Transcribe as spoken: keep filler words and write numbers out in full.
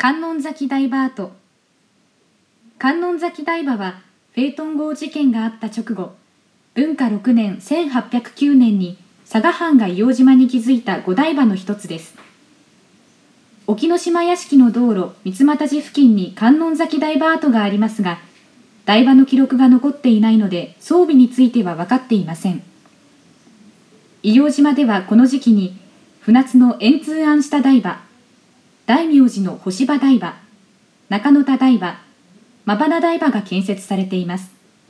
観音崎台場跡。観音崎台場はフェートン号事件があった直後、文化ろくねんせんはっぴゃくきゅうねんに佐賀藩が硫黄島に築いた五台場の一つです。沖ノ島屋敷の道路三俣寺付近に観音崎台場跡がありますが、台場の記録が残っていないので装備については分かっていません。硫黄島ではこの時期に船津の円通庵下台場、大明寺の干場台場、中野田台場、馬花台場が建設されています。